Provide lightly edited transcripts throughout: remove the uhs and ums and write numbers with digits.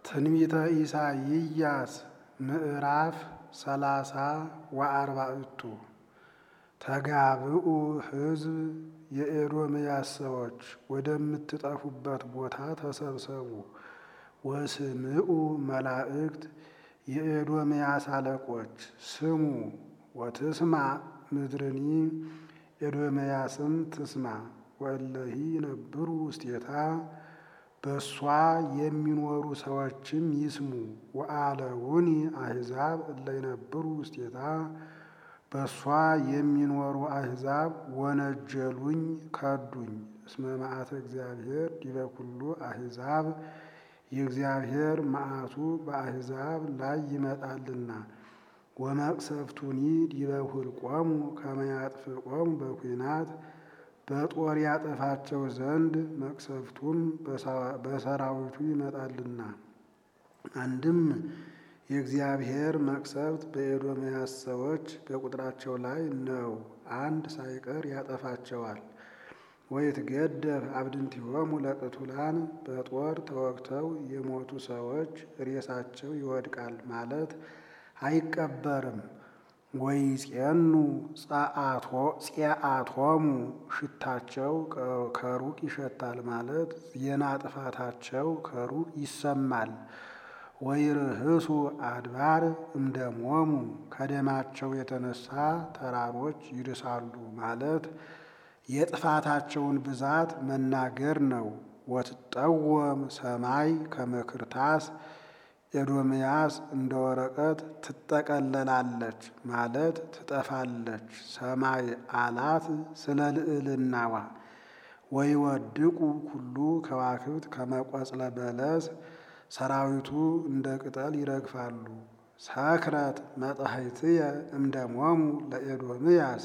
ትንቢተ ኢሳይያስ ምዕራፍ 30 ተጋብኡ ሕዝብ የኤዶምያስ ሰዎች ወደምትጠፉበት ቦታ ተሰብሰቡ። ወስምዑ መላእክት የኤዶምያስ አለቆች ስሙ። ወትስማ ምድርኒ ኤዶምያስም ትስማ። ወእለሂ ነብሩ ውስቴታ በሷ የሚኖሩ ሰዎችም ይስሙ። ወአለውኒ አሕዛብ እለ ይነብሩ ውስቴታ በሷ የሚኖሩ አሕዛብ ወነጀሉኝ ከዱኝ። እስመ መዓተ እግዚአብሔር ዲበ ኩሉ አሕዛብ የእግዚአብሔር መዓቱ በአሕዛብ ላይ ይመጣልና። ወመቅሰፍቱኒ ዲበ ሁልቆሙ ከመ ያጥፍቆሙ በኩናት በጦር ያጠፋቸው ዘንድ መቅሰፍቱም በሰራዊቱ ይመጣልና። አንድም የእግዚአብሔር መቅሰፍት በኤዶምያስ ሰዎች በቁጥራቸው ላይ ነው፣ አንድ ሳይቀር ያጠፋቸዋል። ወይትገደፍ አብድንቲሆሙ ለቅቱላን በጦር ተወግተው የሞቱ ሰዎች ሬሳቸው ይወድቃል ማለት አይቀበርም። ወይጼኑ ጸአቶሙ ሽታቸው ከሩቅ ይሸታል ማለት ዜና ጥፋታቸው ከሩቅ ይሰማል። ወይርህሱ አድባር እምደሞሙ ከደማቸው የተነሳ ተራሮች ይርሳሉ ማለት የጥፋታቸውን ብዛት መናገር ነው። ወትጠወም ሰማይ ከመክርታስ ኤዶምያስ እንደ ወረቀት ትጠቀለላለች ማለት ትጠፋለች። ሰማይ አላት ስለ ልዕልናዋ። ወይወድቁ ኩሉ ከዋክብት ከመቆጽለ በለስ ሰራዊቱ እንደ ቅጠል ይረግፋሉ። ሰክረት መጥሐይትየ እምደሞሙ ለኤዶምያስ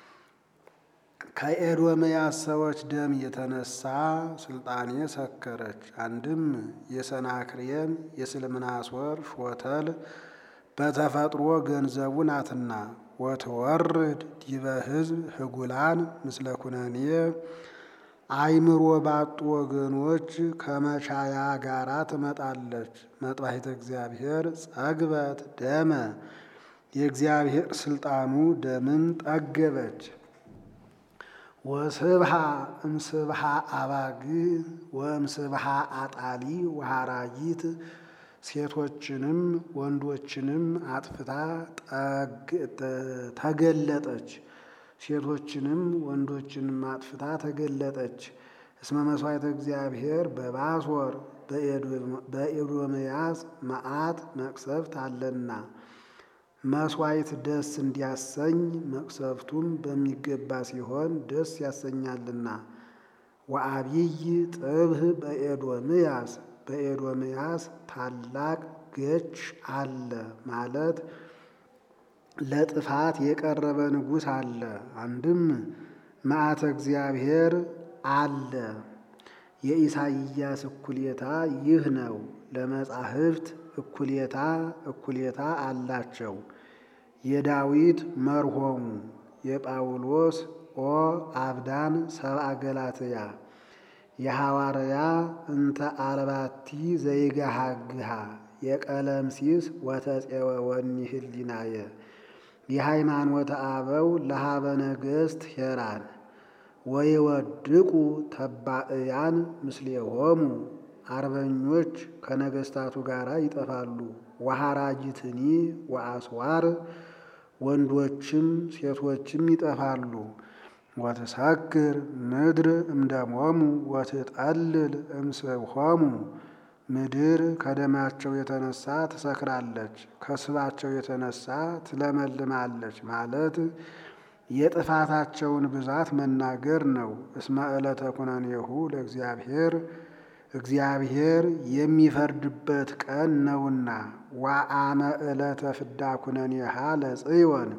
ከኤዶምያስ ሰዎች ደም የተነሳ ስልጣኔ ሰከረች። አንድም የሰናክሬም የስልምናሶር ሾተል በተፈጥሮ ገንዘቡ ናትና። ወትወርድ ዲበ ሕዝብ ህጉላን ምስለ ኩነኔ አእምሮ ባጡ ወገኖች ከመቻያ ጋራ ትመጣለች። መጥባሕተ እግዚአብሔር ጸግበት ደመ የእግዚአብሔር ስልጣኑ ደምን ጠገበች። ወስብሃ እምስብሃ አባግ ወእምስብሃ አጣሊ ወሃራጊት ሴቶችንም ወንዶችንም አጥፍታ ተገለጠች። ሴቶችንም ወንዶችንም አጥፍታ ተገለጠች። እስመ መሥዋዕተ እግዚአብሔር በባሶር በኤዶምያስ መዓት መቅሰፍት አለና። መሥዋዕት ደስ እንዲያሰኝ መቅሰፍቱም በሚገባ ሲሆን ደስ ያሰኛልና። ወአብይ ጥብህ በኤዶምያስ በኤዶምያስ ታላቅ ገች አለ ማለት ለጥፋት የቀረበ ንጉሥ አለ። አንድም መዓተ እግዚአብሔር አለ። የኢሳይያስ እኩሌታ ይህ ነው። ለመጻሕፍት እኩሌታ አላቸው። የዳዊት መርሆሙ የጳውሎስ ኦ አብዳን ሰብአ ገላትያ የሐዋርያ እንተ አልባቲ ዘይገሃግሃ የቀለምሲስ ወተፄወ ወኒ ህሊናየ የሃይማኖተ አበው ለሃበ ነገሥት ሄራን ወይወድቁ ተባእያን ምስሌሆሙ አርበኞች ከነገሥታቱ ጋር ይጠፋሉ። ወሃራጅትኒ ወአስዋር ወንዶችም ሴቶችም ይጠፋሉ። ወትሰክር ምድር እምደሞሙ ወትጠልል እምስብሖሙ ምድር ከደማቸው የተነሳ ትሰክራለች፣ ከስባቸው የተነሳ ትለመልማለች ማለት የጥፋታቸውን ብዛት መናገር ነው። እስመ ዕለተ ኩነኔሁ ለእግዚአብሔር እግዚአብሔር የሚፈርድበት ቀን ነውና። ወአመ ዕለተ ፍዳ ኩነኔሃ ለጽዮን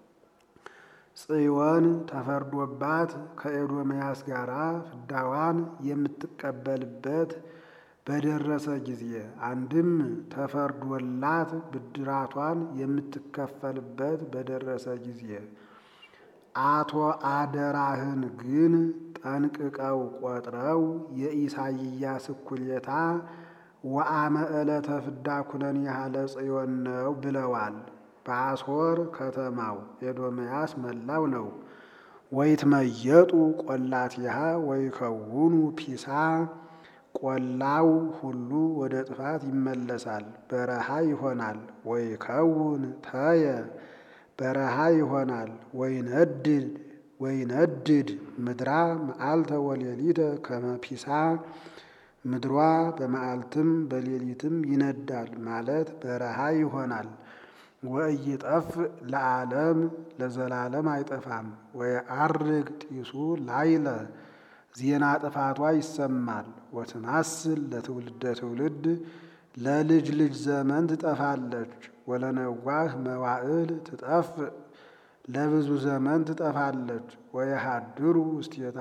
ጽዮን ተፈርዶባት ከኤዶምያስ ጋር ፍዳዋን የምትቀበልበት በደረሰ ጊዜ አንድም ተፈርዶላት ብድራቷን የምትከፈልበት በደረሰ ጊዜ አቶ አደራህን ግን ጠንቅቀው ቆጥረው የኢሳይያስ እኩሌታ ወአመ ዕለተ ፍዳ ኩነኔሃ ለጽዮን ነው ብለዋል። በአሦር ከተማው ኤዶምያስ መላው ነው። ወይትመየጡ ቆላቲሃ ወይከውኑ ፒሳ ቆላው ሁሉ ወደ ጥፋት ይመለሳል፣ በረሃ ይሆናል። ወይከውን ተየ በረሃ ይሆናል። ወይነድድ ምድራ መዓልተ ወሌሊተ ከመ ፒሳ ምድሯ በመዓልትም በሌሊትም ይነዳል ማለት በረሃ ይሆናል። ወኢይጠፍ ለዓለም ለዘላለም አይጠፋም። ወየዐርግ ጢሱ ላይለ ዜና ጥፋቷ ይሰማል። ወትማስል ለትውልደ ትውልድ ለልጅ ልጅ ዘመን ትጠፋለች። ወለነዋህ መዋዕል ትጠፍእ ለብዙ ዘመን ትጠፋለች። ወየሃድሩ ውስቴታ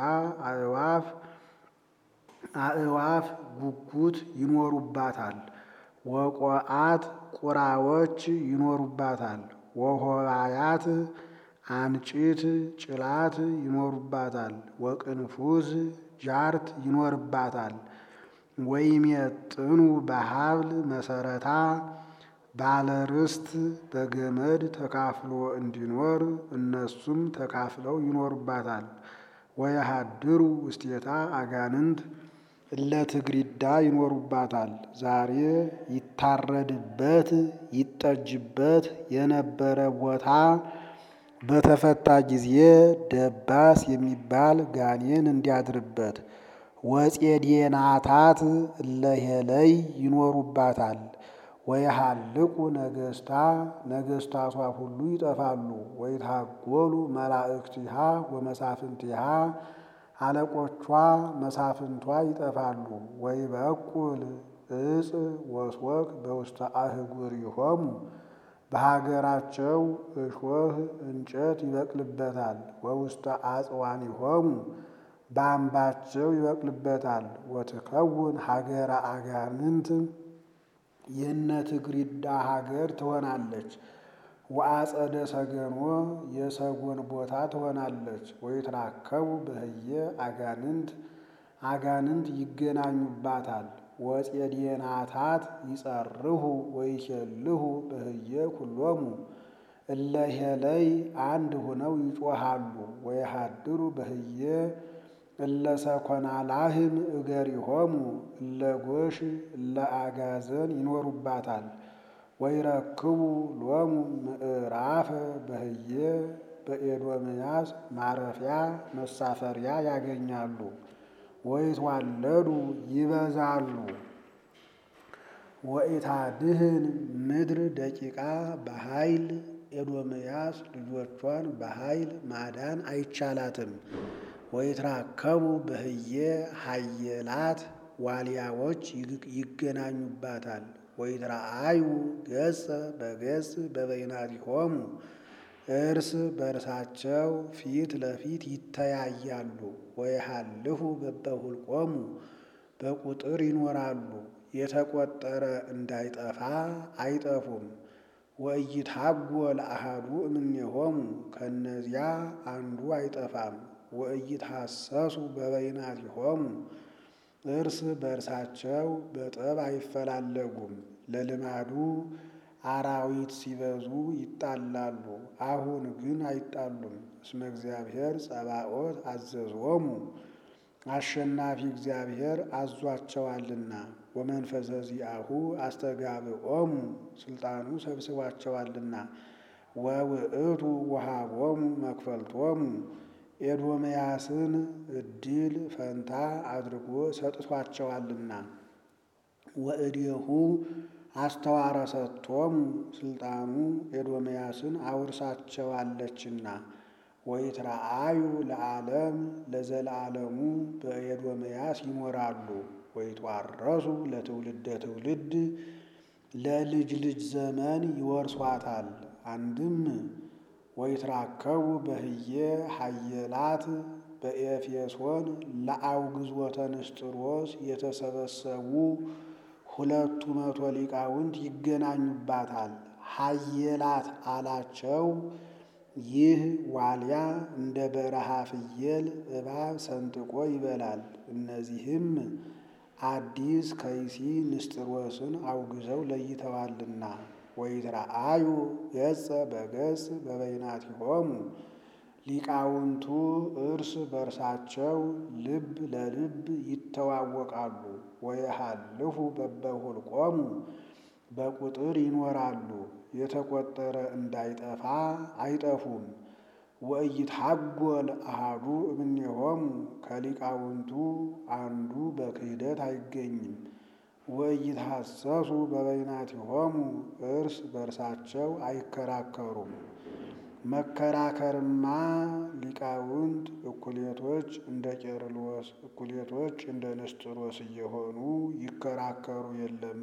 አእዋፍ ጉጉት ይኖሩባታል። ወቆአት ቁራዎች ይኖሩባታል። ወሆባያት አንጪት ጭላት ይኖሩባታል። ወቅንፉዝ ጃርት ይኖርባታል። ወይሜጥኑ በሀብል መሰረታ ባለርስት በገመድ ተካፍሎ እንዲኖር እነሱም ተካፍለው ይኖሩባታል። ወየሃድሩ ውስቴታ አጋንንት እለትግሪዳ ይኖሩባታል። ዛሬ ይታረድበት ይጠጅበት የነበረ ቦታ በተፈታ ጊዜ ደባስ የሚባል ጋኔን እንዲያድርበት። ወፄዴናታት እለሄለይ ይኖሩባታል። ወየሃልቁ ነገስታ ነገስታቷ ሁሉ ይጠፋሉ። ወይታጎሉ መላእክቲሃ ወመሳፍንቲሃ አለቆቿ መሳፍንቷ ይጠፋሉ። ወይበቁል እጽ ወስወክ በውስተ አህጉሪሆሙ በሀገራቸው እሾህ እንጨት ይበቅልበታል። ወውስተ አጽዋኒሆሙ በአምባቸው ይበቅልበታል። ወትከውን ሀገረ አጋንንት የነትግሪዳ ሀገር ትሆናለች። ወአጸደ ሰገኖ የሰጎን ቦታ ትሆናለች። ወይትራከቡ በህየ አጋንንት ይገናኙባታል። ወፄዴናታት ይጸርሁ ወይኬልሁ በህየ ኩሎሙ እለሄለይ አንድ ሆነው ይጮሃሉ። ወየሃድሩ በህየ እለሰኮናላህም እገሪሆሙ እለጎሽ እለአጋዘን ይኖሩባታል። ወይረክቡ ሎሙ ምዕራፈ በህየ በኤዶምያስ ማረፊያ መሳፈሪያ ያገኛሉ። ወይትዋለዱ ይበዛሉ። ወኢታድህን ምድር ደቂቃ በኃይል ኤዶምያስ ልጆቿን በኃይል ማዳን አይቻላትም። ወይትራከቡ በህየ ሀየላት ዋልያዎች ይገናኙባታል። ወይትረአዩ ገጸ በገጽ በበይናቲሆሙ እርስ በርሳቸው ፊት ለፊት ይተያያሉ። ወይሃልሁ በበሁልቆሙ በቁጥር ይኖራሉ። የተቆጠረ እንዳይጠፋ አይጠፉም። ወኢይትሐጐል አሐዱ እምኔሆሙ ከእነዚያ አንዱ አይጠፋም። ወኢይትሐሰሱ በበይናቲሆሙ እርስ በርሳቸው በጠብ አይፈላለጉም። ለልማዱ አራዊት ሲበዙ ይጣላሉ፣ አሁን ግን አይጣሉም። እስመ እግዚአብሔር ጸባኦት አዘዞሙ አሸናፊ እግዚአብሔር አዟቸዋልና። ወመንፈሰ ዚአሁ አስተጋብኦሙ ስልጣኑ ሰብስቧቸዋልና። ወውእቱ ወሃቦሙ መክፈልቶሙ ኤዶምያስን እድል ፈንታ አድርጎ ሰጥቷቸዋልና። ወእዴሁ አስተዋረሰቶሙ ስልጣኑ ኤዶምያስን አውርሳቸዋለችና። ወይትረአዩ ለዓለም ለዘላለሙ በኤዶምያስ ይኖራሉ። ወይትዋረሱ ለትውልደ ትውልድ ለልጅ ልጅ ዘመን ይወርሷታል። አንድም ወይትራከቡ በህየ ሀየላት በኤፌሶን ለአውግዞተ ንስጥሮስ የተሰበሰቡ 200 ሊቃውንት ይገናኙባታል። ሀየላት አላቸው። ይህ ዋልያ እንደ በረሃ ፍየል እባብ ሰንጥቆ ይበላል። እነዚህም አዲስ ከይሲ ንስጥሮስን አውግዘው ለይተዋልና። ወይትረአዩ ገጸ በገጽ በበይናቲሆሙ ሊቃውንቱ እርስ በርሳቸው ልብ ለልብ ይተዋወቃሉ። ወየሃልፉ በበሁልቆሙ በቁጥር ይኖራሉ፣ የተቆጠረ እንዳይጠፋ አይጠፉም። ወኢይትሐጐል አሐዱ እምኔሆሙ ከሊቃውንቱ አንዱ በክህደት አይገኝም። ወኢይትሐሰሱ በበይናቲሆሙ እርስ በርሳቸው አይከራከሩም። መከራከርማ ሊቃውንት እኩሌቶች እንደ ቄርሎስ እኩሌቶች እንደ ንስጥሮስ እየሆኑ ይከራከሩ የለም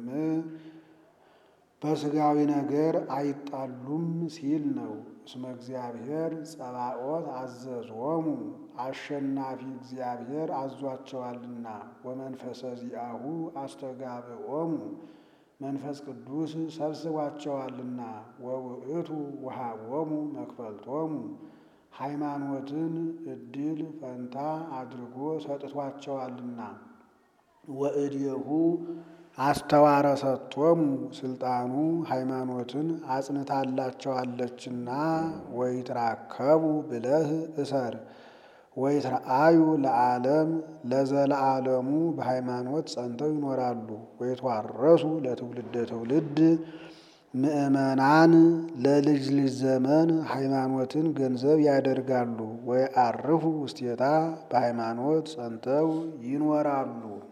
በሥጋዊ ነገር አይጣሉም ሲል ነው። እስመ እግዚአብሔር ጸባኦት አዘዞሙ አሸናፊ እግዚአብሔር አዟቸዋልና። ወመንፈሰ ዚአሁ አስተጋብኦሙ መንፈስ ቅዱስ ሰብስቧቸዋልና። ወውእቱ ወሀቦሙ መክፈልቶሙ ሃይማኖትን ዕድል ፈንታ አድርጎ ሰጥቷቸዋልና። ወእዴሁ አስተዋረሰቶሙ ስልጣኑ ሃይማኖትን አጽንታላቸዋለችና። ወይትራከቡ ብለህ እሰር ወይትረአዩ ለዓለም ለዘለዓለሙ በሃይማኖት ጸንተው ይኖራሉ። ወይትዋረሱ ለትውልደ ትውልድ ምእመናን ለልጅ ልጅ ዘመን ሃይማኖትን ገንዘብ ያደርጋሉ። ወይዐርፉ ውስቴታ በሃይማኖት ጸንተው ይኖራሉ።